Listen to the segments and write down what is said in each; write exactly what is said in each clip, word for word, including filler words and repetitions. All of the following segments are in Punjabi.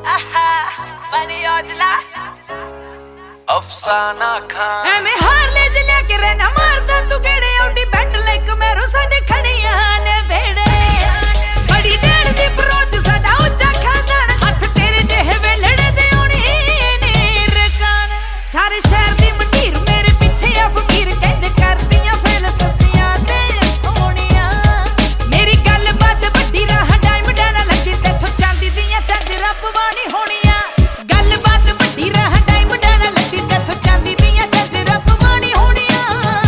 अफसाना खान ਐਵੇਂ ਹਾਰ ਲੈ ਜਲਿਆ ਕੇ ਰਹਿਣਾ ਮਾਰਦਾ ਤੂੰ ਕਿਹੜੇ ਆਉਂਦੀ ਬੈਠ ਲੈ ਕਮੇਰੋ ਸਾਡੇ ਖੜੀਆਂ ਨੇ ਵੇੜੇ ਬੜੀ ਡੇੜ ਦੀ ਬਰੋਚ ਸਾਡਾ ਉੱਚਾ ਖਾਨਦਾਨ ਹੱਥ ਤੇਰੇ ਜਿਹੇ ਵੇਲੜੇ ਦੇ ਆਉਣੀ ਨੇ ਰਕਾਨ ਸਾਰੇ ਸ਼ਹਿਰ ਦੀ ਮਟੀਰ ਮੇਰੇ ਪਿੱਛੇ ਆ ਫਕੀਰ ਕਹਿੰਦੇ ਕਰਦੀਆਂ ਫੇਲ ਸੱਸੀਆਂ ਤੇ ਸੋਹਣੀਆਂ ਮੇਰੀ ਗੱਲ ਬਾਤ ਵੱਡੀ ਰਾਹ ਡਾਇਮੰਡਾਂ ਨਾਲ ਲੱਗੀ ਤੇਥੋਂ ਚਾਂਦੀ ਦੀਆਂ ਝਾਂਜਰਾਂ ਪਵਾਣੀ ਹੋਣੀਆਂ ਗੱਲ ਬਾਤ ਵੱਡੀ ਰਾਹ ਡਾਇਮੰਡਾਂ ਨਾਲ ਲੱਗੀ ਤੇਥੋਂ ਚਾਂਦੀ ਦੀਆਂ ਝਾਂਜਰਾਂ ਪਵਾਣੀ ਹੋਣੀਆਂ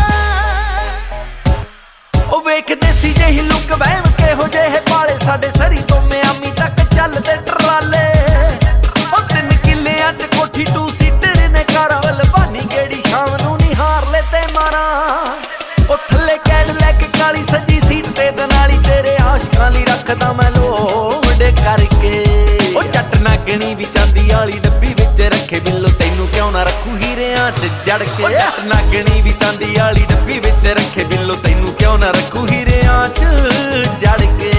ਉਹ ਵੇਖਦੇ ਸੀ ਜਿਹੀ ਲੁੱਕ ਵਹਿਮ ਕਿਹੋ ਜਿਹੇ ਪਾਲੇ ਸਾਡੇ ਸਰੀ ਤੋਂ ਮਿਆਮੀ ਤੱਕ ਚੱਲਦੇ ਟਰਾਲੇ ਉਹ ਤਿੰਨ ਕਿੱਲਿਆਂ ਚ ਕੋਠੀ ਟੂ ਸੀਟਰ ਨੇ ਕਾਰਵਲ ਬਾਨੀ ਗੇੜੀ ਸ਼ਾਮ ਨੂੰ ਨਿਹਾਰ ਲੈ ਤੇ ਮਾਰਾਂ ਉਹ ਥੱਲੇ ਕੈਡ ਲੈ ਕੇ ਕਾਲੀ ਸੱਜੀ ਸੀਟ ਤੇ ਦਨਾਲੀ ਤੇਰੇ ਆਸ਼ਕਾਂ ਲਈ ਰੱਖਦਾ ਮੈਂ ਲੋੜ ਕਰਕੇ ਉਹ ਜੱਟ ਨਾਗਣੀ ਵੀ ਚਾਂਦੀ ਵਾਲੀ ਡੱਬੀ ਵਿੱਚ ਰੱਖੇ ਬਿੱਲੋ ਤੈਨੂੰ ਕਿਉਂ ਨਾ ਰੱਖੂ ਹੀਰਿਆਂ ਚ ਜੜ ਕੇ ਜੱਟ ਨਾਗਣੀ ਵੀ ਚਾਂਦੀ ਵਾਲੀ ਡੱਬੀ ਵਿੱਚ ਰੱਖੇ ਬਿੱਲੋ ਤੈਨੂੰ ਕਿਉਂ ਨਾ ਰੱਖੂ ਹੀਰਿਆਂ ਚ ਜੜ ਕੇ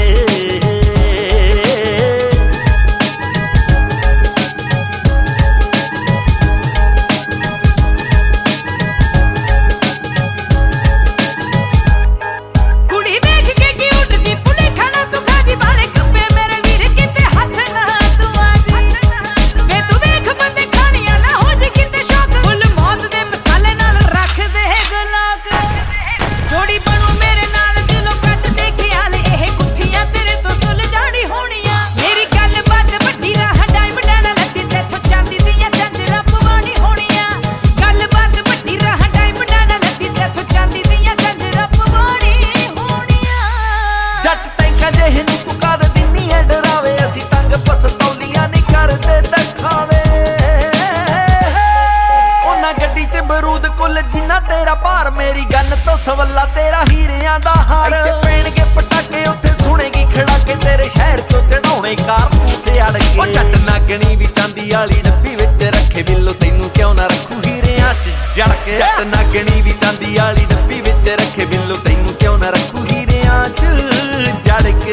तेरा भार मेरी गन तो सवला तेरा हीरियां दा हार इत्थे पैणगे पटाके उत्थे सुनेगी खड़ाके तेरे शहर तो चढ़ाउणे कारतूस अड़ के ओ जट नागणी भी चांदी वाली डब्बी विच रखे बिल्लो तैनू क्यों ना रखू हीरियां च जड़ के जट नागणी भी चांदी वाली डब्बी विच रखे बिल्लो तैनू क्यों ना रखू हीरियां च जड़ के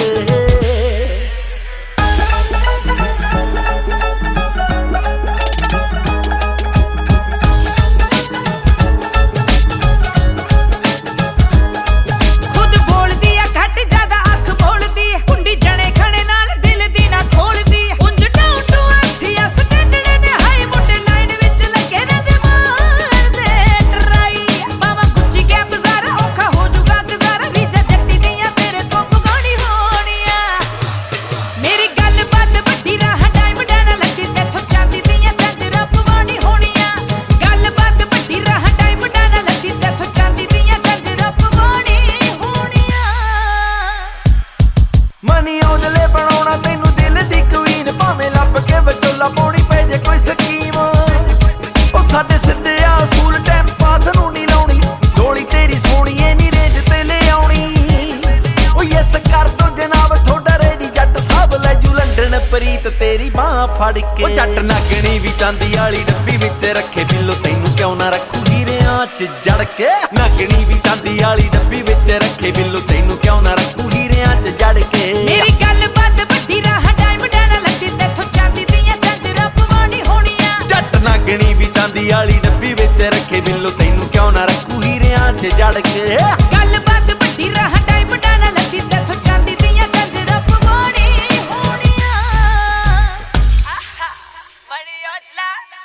ਸਾਡੇ ਸਿੱਧੇ ਆ ਅਸੂਲ ਟਾਈਮ ਪਾਸ ਨੂੰ ਨਹੀਂ ਲਾਉਣੀ ਢੋਲੀ ਤੇਰੀ ਸੋਹਣੀਏ ਨੀ ਰੇਂਜ ਤੇ ਲੈ ਆਉਣੀ ਉਹ ਯੈਸ ਕਰ ਦੋ ਜਨਾਬ ਥੋੜਾ ਰੈਡੀ ਜੱਟ ਸਾਹਿਬ ਲੈ ਜੂ ਲੰਡਨ ਪ੍ਰੀਤ ਤੇਰੀ ਬਾਹ ਫੜ ਕੇ ਉਹ ਜੱਟ ਨਾਗਣੀ ਵੀ ਚਾਂਦੀ ਵਾਲੀ ਡੱਬੀ ਵਿੱਚ ਰੱਖੇ ਬਿੱਲੋ ਤੈਨੂੰ ਕਿਉਂ ਨਾ ਰੱਖੂ ਹੀਰਿਆਂ ਚ ਜੜ ਕੇ ਨਾਗਣੀ ਵੀ ਚਾਂਦੀ ਵਾਲੀ ਡੱਬੀ ਵਿੱਚ ਰੱਖੇ ਬਿੱਲੋ ਤੈਨੂੰ ਕਿਉਂ ਨਾ ਰੱਖੂ ਹੀਰਿਆਂ ਚ ਜੜ ਕੇ ਮੇਰੀ ਗੱਲ ਬੰਦ ਵੱਡੀ ਰਾਹ ਡਾਇਮੰਡਾਂ ਨਾਲ ਲੱਗੀ ਤੇਥੋਂ ਚਾਂਦੀ ਦੀਆਂ ਝਾਂਜਰਾਂ ਪਵਾਣੀ ਹੋਣੀਆਂ ਜੱਟ ਨਾਗਣੀ ਵੀ ਚਾਂਦੀ ਵਾਲੀ ਡੱਬੀ ਵਿੱਚ ਰੱਖੇ ਬਿੱਲੋ ਤੈਨੂੰ ਕਿਉਂ ਨਾ ਰੱਖੂ ਹੀਰਿਆਂ ਚ ਜੜ ਕੇ ਗੱਲ ਬੰਦ ਵੱਡੀ ਰਾਹ ਡਾਇਮੰਡਾਂ ਨਾਲ ਲੱਗੀ ਤੇਥੋਂ ਚਾਂਦੀ ਦੀਆਂ ਝਾਂਜਰਾਂ ਪਵਾਣੀ ਹੋਣੀਆਂ ਬੜੀ ਔਜਲਾ